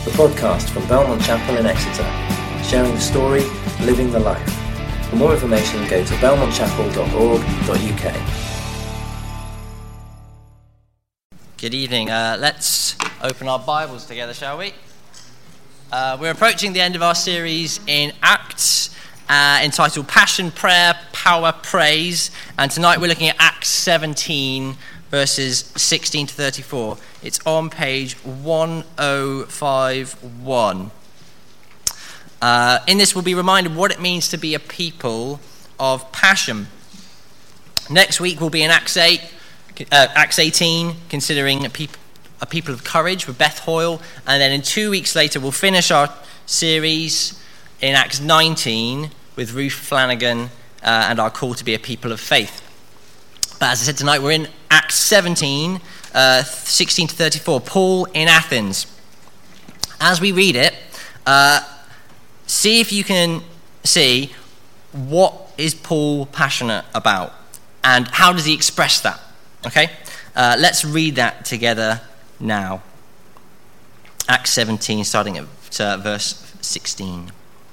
the podcast from Belmont Chapel in Exeter, sharing the story, living the life. For more information, go to belmontchapel.org.uk. Good evening. Let's open our Bibles together, shall we? We're approaching the end of our series in Acts, entitled Passion, Prayer, Power, Praise. And tonight we're looking at Acts 17, verses 16 to 34. It's on page 1051. In this we'll be reminded what it means to be a people of passion. Next week we'll be in Acts 18, considering a people of courage with Beth Hoyle. And then in 2 weeks later we'll finish our series in Acts 19 with Ruth Flanagan and our call to be a people of faith. But as I said, tonight we're in Acts 17, 16 to 34, Paul in Athens. As we read it, see if you can see what is Paul passionate about and how does he express that. Okay? Let's read that together now. Acts 17, starting at verse 16.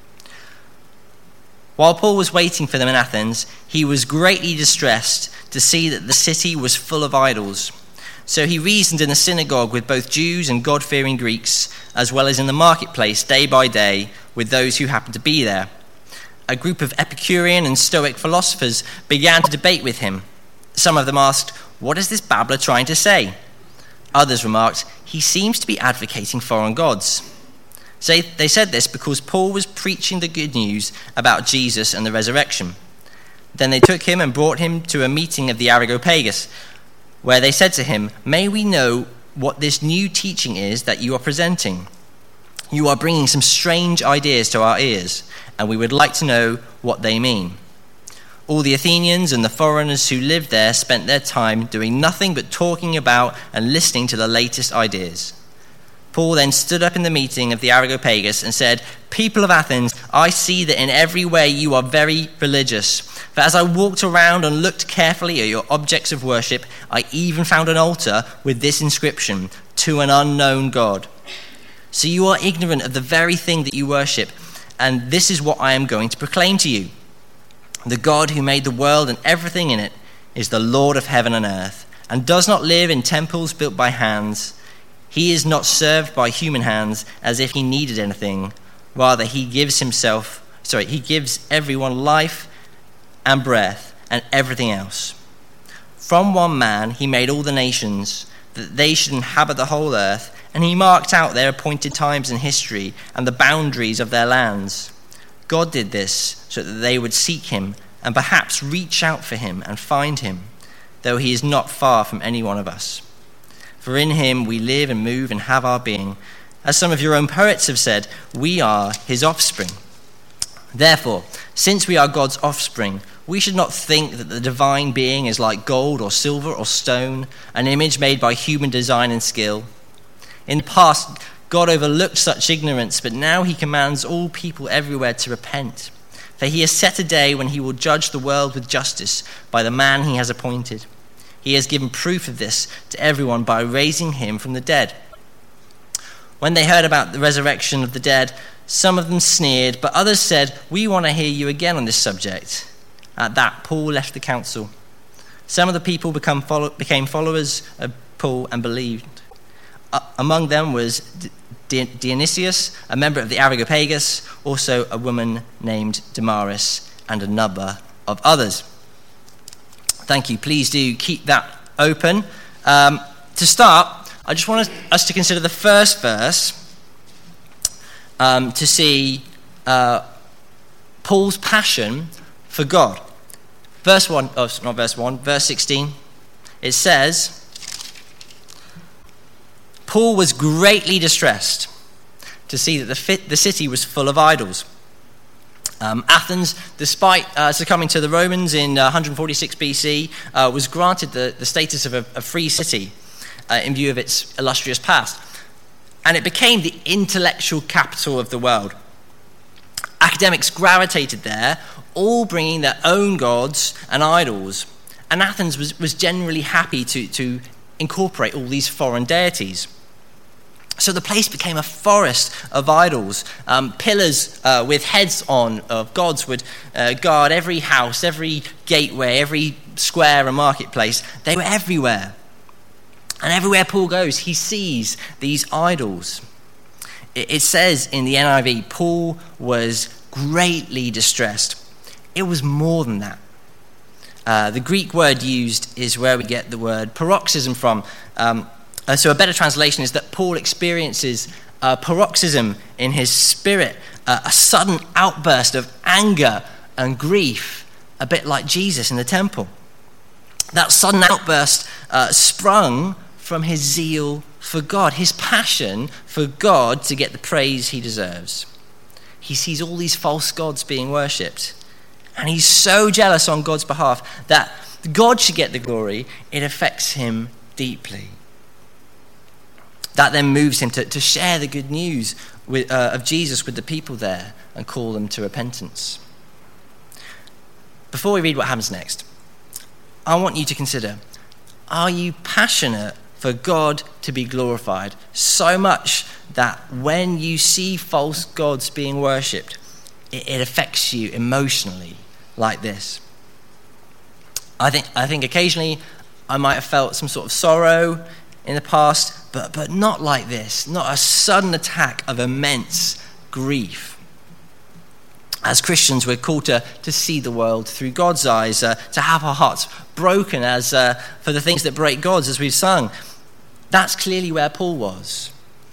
While Paul was waiting for them in Athens, he was greatly distressed to see that the city was full of idols. So he reasoned in the synagogue with both Jews and God-fearing Greeks, as well as in the marketplace day by day with those who happened to be there. A group of Epicurean and Stoic philosophers began to debate with him. Some of them asked, "What is this babbler trying to say?" Others remarked, "He seems to be advocating foreign gods." So they said this because Paul was preaching the good news about Jesus and the resurrection. Then they took him and brought him to a meeting of the Areopagus, where they said to him, "May we know what this new teaching is that you are presenting? You are bringing some strange ideas to our ears, and we would like to know what they mean." All the Athenians and the foreigners who lived there spent their time doing nothing but talking about and listening to the latest ideas. Paul then stood up in the meeting of the Areopagus and said, "People of Athens, I see that in every way you are very religious. For as I walked around and looked carefully at your objects of worship, I even found an altar with this inscription, 'To an unknown God.' So you are ignorant of the very thing that you worship, and this is what I am going to proclaim to you. The God who made the world and everything in it is the Lord of heaven and earth, and does not live in temples built by hands. He is not served by human hands as if he needed anything. Rather, he gives everyone life and breath and everything else. From one man he made all the nations, that they should inhabit the whole earth, and he marked out their appointed times in history and the boundaries of their lands. God did this so that they would seek him and perhaps reach out for him and find him, though he is not far from any one of us. For in him we live and move and have our being. As some of your own poets have said, we are his offspring. Therefore, since we are God's offspring, we should not think that the divine being is like gold or silver or stone, an image made by human design and skill. In the past, God overlooked such ignorance, but now he commands all people everywhere to repent. For he has set a day when he will judge the world with justice by the man he has appointed. He has given proof of this to everyone by raising him from the dead." When they heard about the resurrection of the dead, some of them sneered, but others said, "We want to hear you again on this subject." At that, Paul left the council. Some of the people became followers of Paul and believed. Among them was Dionysius, a member of the Areopagus, also a woman named Damaris, and a number of others. Thank you. Please do keep that open. To start, I just want us to consider the first verse to see Paul's passion for God. Verse 16. It says, Paul was greatly distressed to see that the city was full of idols. Athens, despite succumbing to the Romans in 146 BC, was granted the status of a free city in view of its illustrious past. And it became the intellectual capital of the world. Academics gravitated there, all bringing their own gods and idols. And Athens was generally happy to incorporate all these foreign deities. So the place became a forest of idols. Pillars with heads on of gods would guard every house, every gateway, every square and marketplace. They were everywhere. And everywhere Paul goes, he sees these idols. It says in the NIV, Paul was greatly distressed. It was more than that. The Greek word used is where we get the word paroxysm from. So a better translation is that Paul experiences a paroxysm in his spirit, a sudden outburst of anger and grief, a bit like Jesus in the temple. That sudden outburst sprung from his zeal for God, his passion for God to get the praise he deserves. He sees all these false gods being worshipped, and he's so jealous on God's behalf that God should get the glory. It affects him deeply. That then moves him to share the good news of Jesus with the people there and call them to repentance. Before we read what happens next, I want you to consider, are you passionate for God to be glorified so much that when you see false gods being worshipped, it affects you emotionally like this? I think occasionally I might have felt some sort of sorrow in the past, but not like this, not a sudden attack of immense grief. As Christians, we're called to see the world through God's eyes, to have our hearts broken as for the things that break God's, as we've sung. That's clearly where Paul was.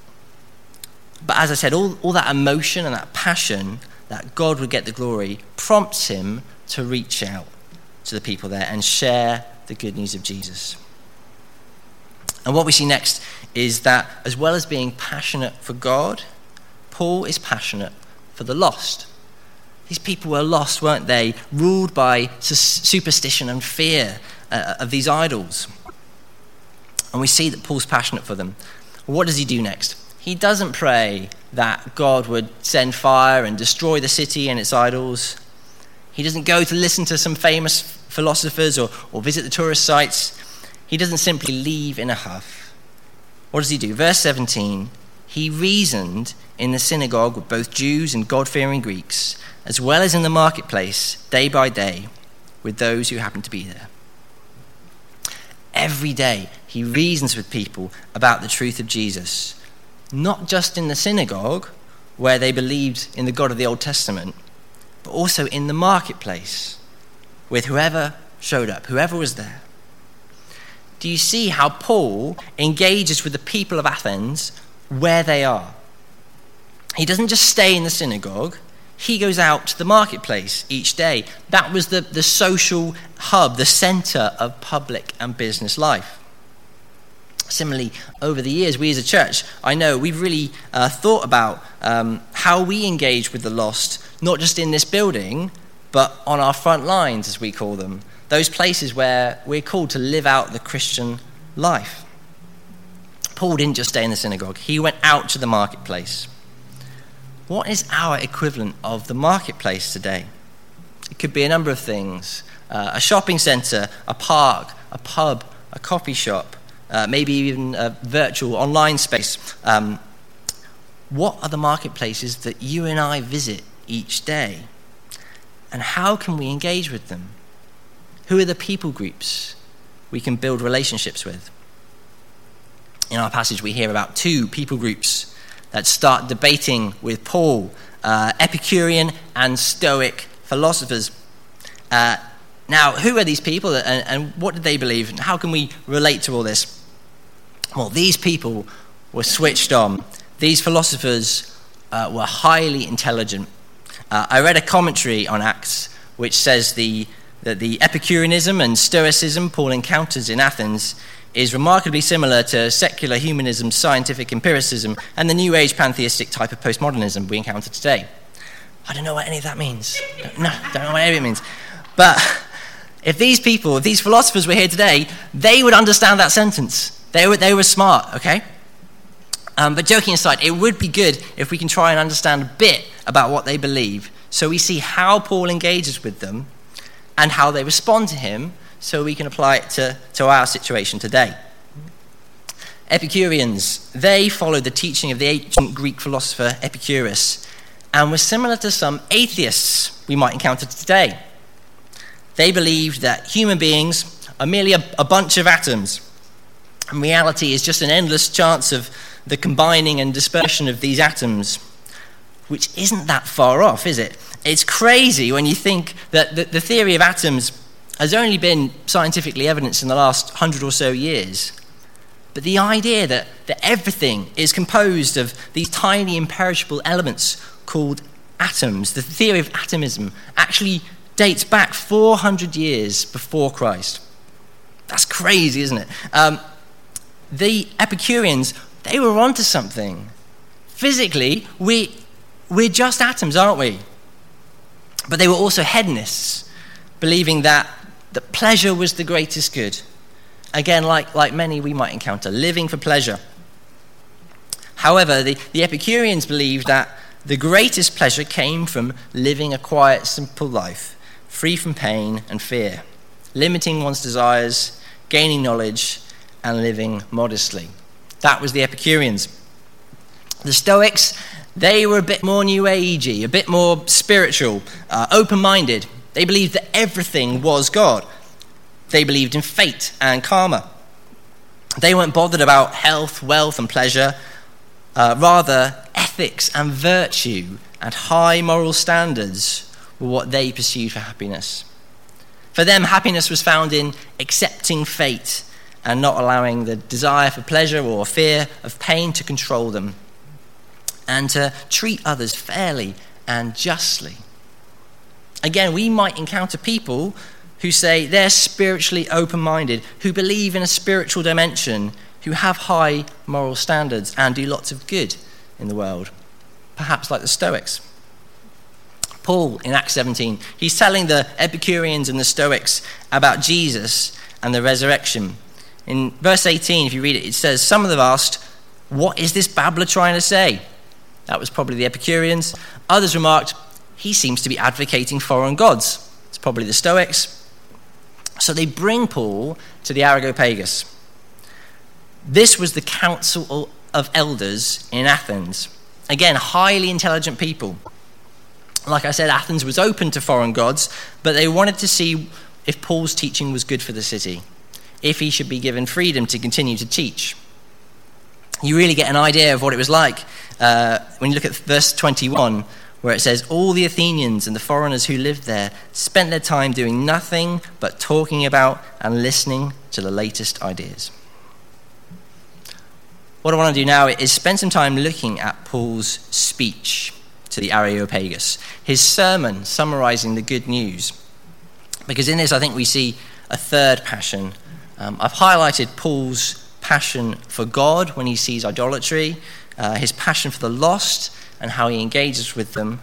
But as I said, all that emotion and that passion that God would get the glory prompts him to reach out to the people there and share the good news of Jesus. And what we see next is that as well as being passionate for God, Paul is passionate for the lost. These people were lost, weren't they? Ruled by superstition and fear of these idols. And we see that Paul's passionate for them. What does he do next? He doesn't pray that God would send fire and destroy the city and its idols. He doesn't go to listen to some famous philosophers or visit the tourist sites. He doesn't simply leave in a huff. What does he do? Verse 17, he reasoned in the synagogue with both Jews and God-fearing Greeks, as well as in the marketplace, day by day, with those who happened to be there. Every day, he reasons with people about the truth of Jesus, not just in the synagogue, where they believed in the God of the Old Testament, but also in the marketplace, with whoever showed up, whoever was there. Do you see how Paul engages with the people of Athens where they are? He doesn't just stay in the synagogue. He goes out to the marketplace each day. That was the social hub, the center of public and business life. Similarly, over the years, we as a church, I know we've really thought about how we engage with the lost, not just in this building, but on our front lines, as we call them. Those places where we're called to live out the Christian life. Paul didn't just stay in the synagogue. He went out to the marketplace. What is our equivalent of the marketplace today? It could be a number of things. A shopping center, a park, a pub, a coffee shop, maybe even a virtual online space. What are the marketplaces that you and I visit each day? And how can we engage with them? Who are the people groups we can build relationships with? In our passage, we hear about two people groups that start debating with Paul, Epicurean and Stoic philosophers. Now, who are these people and what did they believe? And how can we relate to all this? Well, these people were switched on. These philosophers were highly intelligent. I read a commentary on Acts which says that the Epicureanism and Stoicism Paul encounters in Athens is remarkably similar to secular humanism, scientific empiricism, and the New Age pantheistic type of postmodernism we encounter today. I don't know what any of that means. Don't know what any of it means. But if these philosophers were here today, they would understand that sentence. They were smart, okay? But joking aside, it would be good if we can try and understand a bit about what they believe, so we see how Paul engages with them and how they respond to him, so we can apply it to our situation today. Epicureans, they followed the teaching of the ancient Greek philosopher Epicurus and were similar to some atheists we might encounter today. They believed that human beings are merely a bunch of atoms, and reality is just an endless chance of the combining and dispersion of these atoms, which isn't that far off, is it? It's crazy when you think that the theory of atoms has only been scientifically evidenced in the last 100 or so years. But the idea that everything is composed of these tiny imperishable elements called atoms, the theory of atomism, actually dates back 400 years before Christ. That's crazy, isn't it? The Epicureans, they were onto something. Physically, we're just atoms, aren't we? But they were also hedonists, believing that pleasure was the greatest good. Again, like many we might encounter, living for pleasure. However, the Epicureans believed that the greatest pleasure came from living a quiet, simple life, free from pain and fear, limiting one's desires, gaining knowledge, and living modestly. That was the Epicureans. The Stoics, they were a bit more New Agey, a bit more spiritual, open-minded. They believed that everything was God. They believed in fate and karma. They weren't bothered about health, wealth, and pleasure. Rather, ethics and virtue and high moral standards were what they pursued for happiness. For them, happiness was found in accepting fate and not allowing the desire for pleasure or fear of pain to control them, and to treat others fairly and justly. Again, we might encounter people who say they're spiritually open-minded, who believe in a spiritual dimension, who have high moral standards and do lots of good in the world, perhaps like the Stoics. Paul, in Acts 17, he's telling the Epicureans and the Stoics about Jesus and the resurrection. In verse 18, if you read it, it says, some of them asked, "What is this babbler trying to say?" That was probably the Epicureans. Others remarked, "He seems to be advocating foreign gods." It's probably the Stoics. So they bring Paul to the Areopagus. This was the council of elders in Athens. Again, highly intelligent people. Like I said, Athens was open to foreign gods, but they wanted to see if Paul's teaching was good for the city, if he should be given freedom to continue to teach. You really get an idea of what it was like when you look at verse 21, where it says, all the Athenians and the foreigners who lived there spent their time doing nothing but talking about and listening to the latest ideas. What I want to do now is spend some time looking at Paul's speech to the Areopagus, his sermon summarizing the good news. Because in this, I think we see a third passion. I've highlighted Paul's passion for God when he sees idolatry, his passion for the lost and how he engages with them.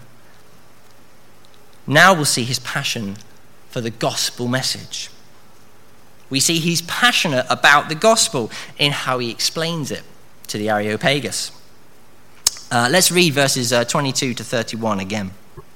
Now we'll see his passion for the gospel message. We see he's passionate about the gospel in how he explains it to the Areopagus. Let's read verses 22 to 31 again.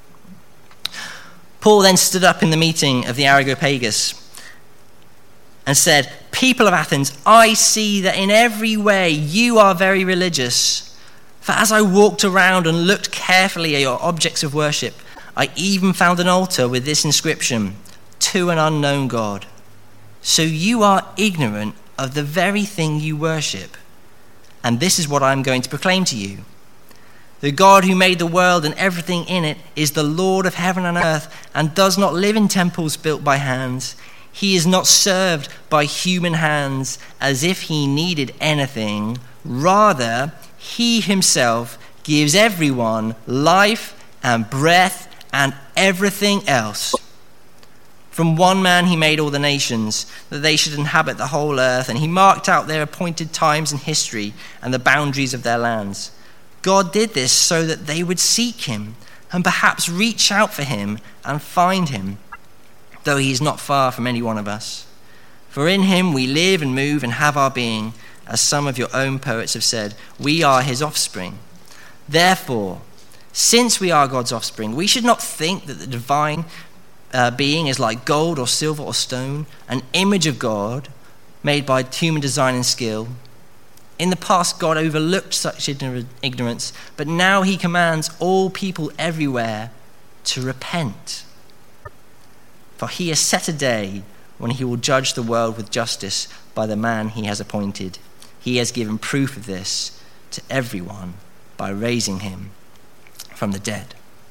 Paul then stood up in the meeting of the Areopagus and said, "People of Athens, I see that in every way you are very religious. For as I walked around and looked carefully at your objects of worship, I even found an altar with this inscription, 'To an unknown God.' So you are ignorant of the very thing you worship. And this is what I am going to proclaim to you. The God who made the world and everything in it is the Lord of heaven and earth and does not live in temples built by hands. He is not served by human hands as if he needed anything. Rather, he himself gives everyone life and breath and everything else. From one man he made all the nations, that they should inhabit the whole earth, and he marked out their appointed times in history and the boundaries of their lands. God did this so that they would seek him and perhaps reach out for him and find him, though he is not far from any one of us. For in him we live and move and have our being, as some of your own poets have said, we are his offspring. Therefore, since we are God's offspring, we should not think that the divine being is like gold or silver or stone, an image of God made by human design and skill. In the past, God overlooked such ignorance, but now he commands all people everywhere to repent. For he has set a day when he will judge the world with justice by the man he has appointed. He has given proof of this to everyone by raising him from the dead.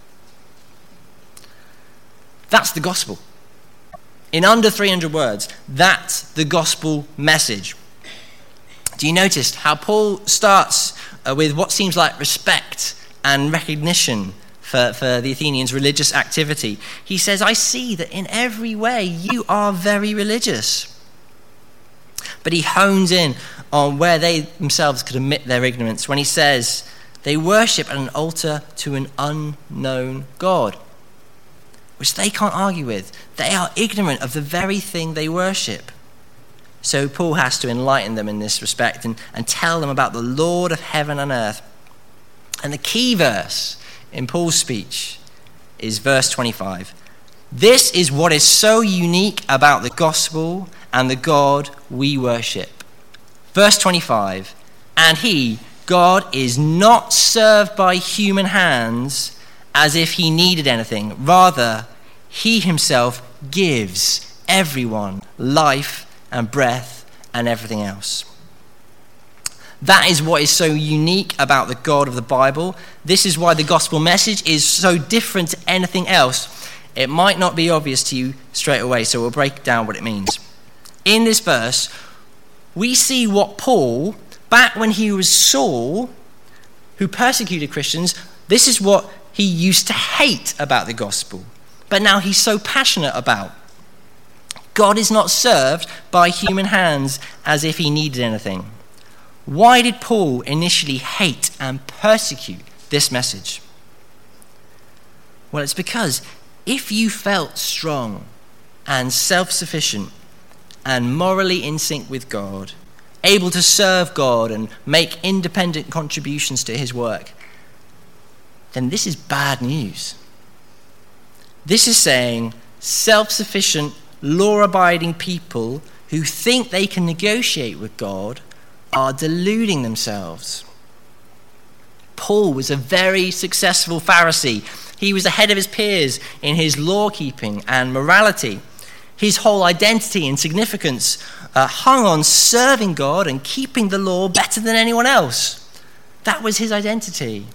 That's the gospel. In under 300 words, that's the gospel message. Do you notice how Paul starts with what seems like respect and recognition for the Athenians' religious activity? He says, I see that in every way you are very religious. But he hones in on where they themselves could admit their ignorance when he says they worship at an altar to an unknown God, which they can't argue with. They are ignorant of the very thing they worship. So Paul has to enlighten them in this respect and tell them about the Lord of heaven and earth. And the key verse in Paul's speech is verse 25. This is what is so unique about the gospel and the God we worship. Verse 25, and he, God, is not served by human hands as if he needed anything. Rather, he himself gives everyone life and breath and everything else. That is what is so unique about the God of the Bible. This is why the gospel message is so different to anything else. It might not be obvious to you straight away, so we'll break down what it means. In this verse, we see what Paul, back when he was Saul, who persecuted Christians, this is what he used to hate about the gospel, but now he's so passionate about. God is not served by human hands as if he needed anything. Why did Paul initially hate and persecute this message? Well, it's because if you felt strong and self-sufficient and morally in sync with God, able to serve God and make independent contributions to his work, then this is bad news. This is saying self-sufficient, law-abiding people who think they can negotiate with God are deluding themselves. Paul was a very successful Pharisee. He was ahead of his peers in his law-keeping and morality. His whole identity and significance hung on serving God and keeping the law better than anyone else. That was his identity.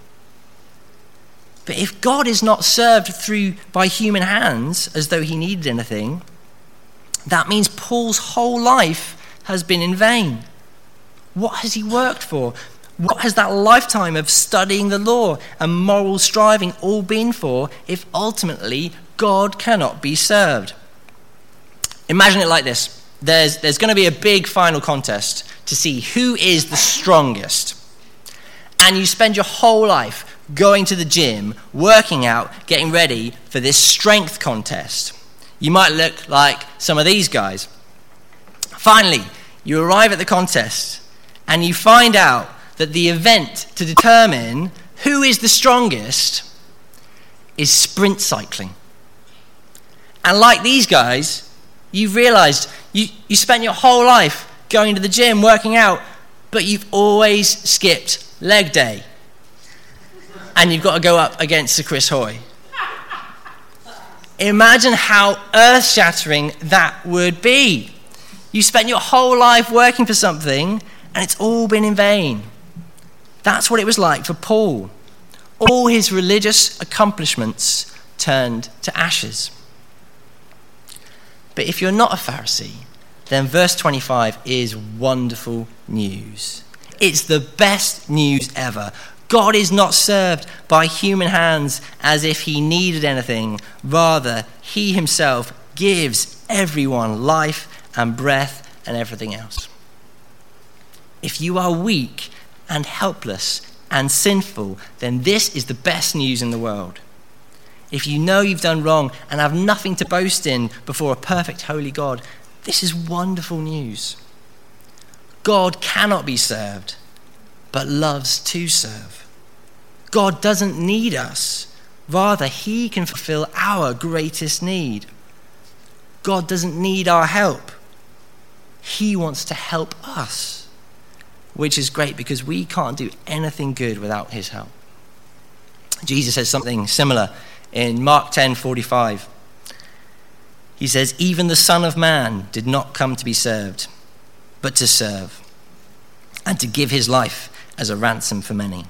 But if God is not served by human hands as though he needed anything, that means Paul's whole life has been in vain. What has he worked for? What has that lifetime of studying the law and moral striving all been for if ultimately God cannot be served? Imagine it like this. There's going to be a big final contest to see who is the strongest. And you spend your whole life going to the gym, working out, getting ready for this strength contest. You might look like some of these guys. Finally, you arrive at the contest and you find out that the event to determine who is the strongest is sprint cycling. And like these guys, you've realized you spent your whole life going to the gym, working out, but you've always skipped leg day. And you've got to go up against Sir Chris Hoy. Imagine how earth-shattering that would be. You spent your whole life working for something, and it's all been in vain. That's what it was like for Paul. All his religious accomplishments turned to ashes. But if you're not a Pharisee, then verse 25 is wonderful news. It's the best news ever. God is not served by human hands as if he needed anything. Rather, he himself gives everyone life and breath and everything else. If you are weak and helpless and sinful, then this is the best news in the world. If you know you've done wrong and have nothing to boast in before a perfect holy God, this is wonderful news. God cannot be served, but loves to serve. God doesn't need us. Rather, he can fulfill our greatest need. God doesn't need our help. He wants to help us. which is great because we can't do anything good without his help. Jesus says something similar in Mark 10:45. He says, "Even the Son of Man did not come to be served, but to serve, and to give his life as a ransom for many."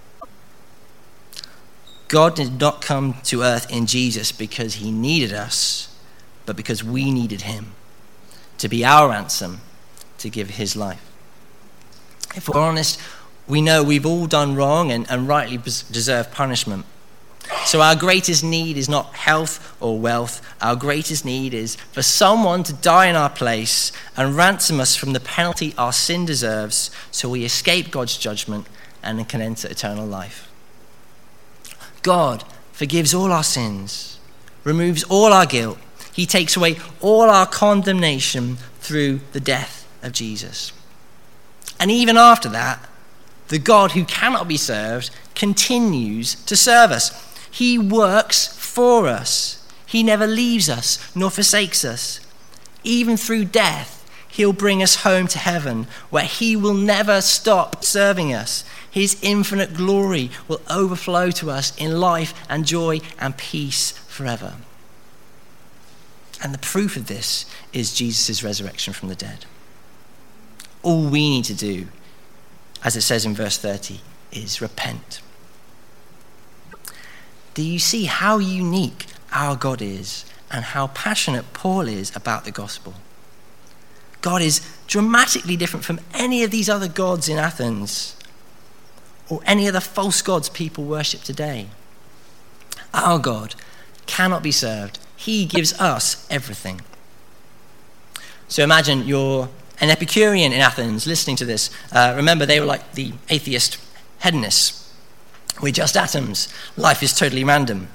God did not come to earth in Jesus because he needed us, but because we needed him to be our ransom, to give his life. If we're honest, we know we've all done wrong and rightly deserve punishment. So our greatest need is not health or wealth. Our greatest need is for someone to die in our place and ransom us from the penalty our sin deserves, so we escape God's judgment and can enter eternal life. God forgives all our sins, removes all our guilt. He takes away all our condemnation through the death of Jesus. And even after that, the God who cannot be served continues to serve us. He works for us. He never leaves us nor forsakes us. Even through death, he'll bring us home to heaven, where he will never stop serving us. His infinite glory will overflow to us in life and joy and peace forever. And the proof of this is Jesus' resurrection from the dead. All we need to do, as it says in verse 30, is repent. Do you see how unique our God is and how passionate Paul is about the gospel? God is dramatically different from any of these other gods in Athens or any other false gods people worship today. Our God cannot be served. He gives us everything. So imagine you're an Epicurean in Athens listening to this. Remember, they were like the atheist hedonists. We're just atoms. Life is totally random.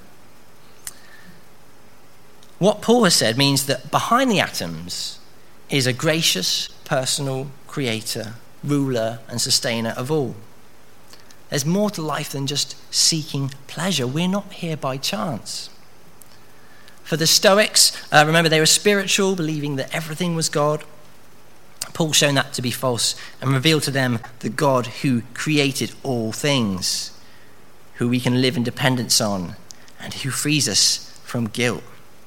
What Paul has said means that behind the atoms is a gracious, personal creator, ruler, and sustainer of all. There's more to life than just seeking pleasure. We're not here by chance. For the Stoics, remember, they were spiritual, believing that everything was God. Paul's shown that to be false and revealed to them the God who created all things, who we can live in dependence on, and who frees us from guilt.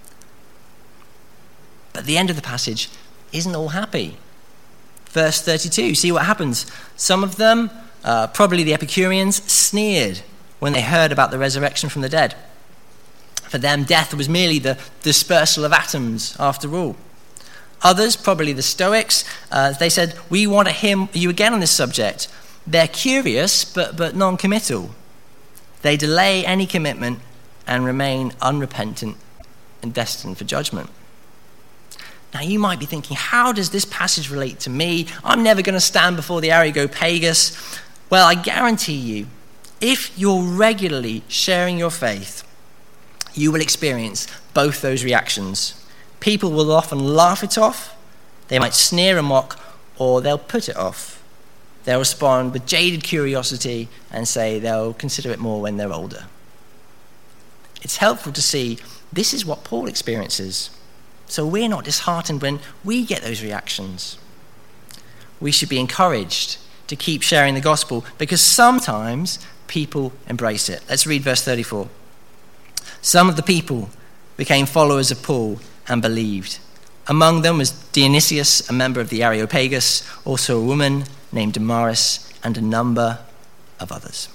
But the end of the passage isn't all happy. Verse 32, see what happens. Some of them, probably the Epicureans, sneered when they heard about the resurrection from the dead. For them, death was merely the dispersal of atoms after all. Others, probably the Stoics, they said, we want to hear you again on this subject. They're curious, but non-committal. They delay any commitment and remain unrepentant and destined for judgment. Now you might be thinking, how does this passage relate to me? I'm never going to stand before the Areopagus. Well, I guarantee you, if you're regularly sharing your faith, you will experience both those reactions. People will often laugh it off, they might sneer and mock, or they'll put it off. They'll respond with jaded curiosity and say they'll consider it more when they're older. It's helpful to see this is what Paul experiences. So we're not disheartened when we get those reactions. We should be encouraged to keep sharing the gospel because sometimes people embrace it. Let's read verse 34. Some of the people became followers of Paul and believed. Among them was Dionysius, a member of the Areopagus, also a woman named Damaris, and a number of others.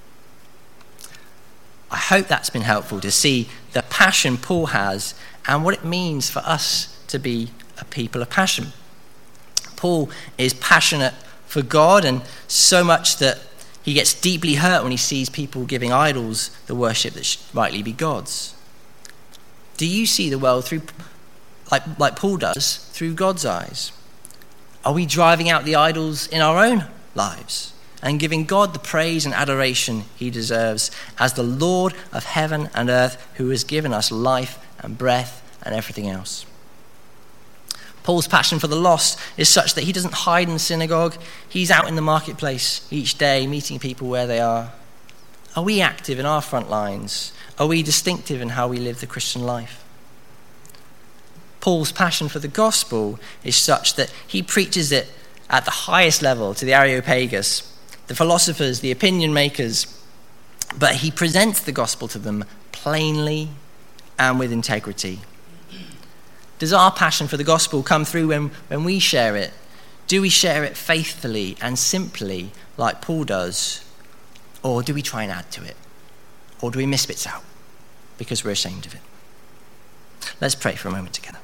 I hope that's been helpful to see the passion Paul has and what it means for us to be a people of passion. Paul is passionate for God, and so much that he gets deeply hurt when he sees people giving idols the worship that should rightly be God's. Do you see the world through, like Paul does, through God's eyes? Are we driving out the idols in our own lives and giving God the praise and adoration he deserves as the Lord of heaven and earth, who has given us life and breath and everything else? Paul's passion for the lost is such that he doesn't hide in the synagogue. He's out in the marketplace each day, meeting people where they are. Are we active in our front lines? Are we distinctive in how we live the Christian life? Paul's passion for the gospel is such that he preaches it at the highest level to the Areopagus, the philosophers, the opinion makers, but he presents the gospel to them plainly and with integrity. Does our passion for the gospel come through when we share it? Do we share it faithfully and simply like Paul does? Or do we try and add to it? Or do we miss bits out because we're ashamed of it? Let's pray for a moment together.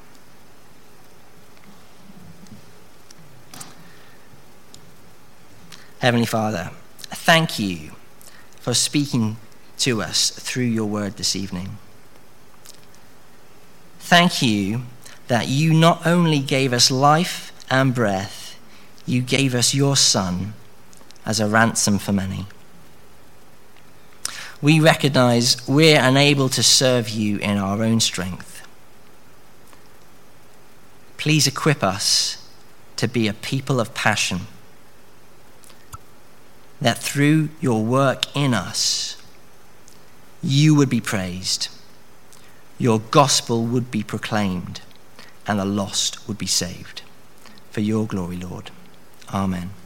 Heavenly Father, thank you for speaking to us through your word this evening. Thank you that you not only gave us life and breath, you gave us your Son as a ransom for many. We recognize we're unable to serve you in our own strength. Please equip us to be a people of passion, that through your work in us, you would be praised, your gospel would be proclaimed, and the lost would be saved. For your glory, Lord. Amen.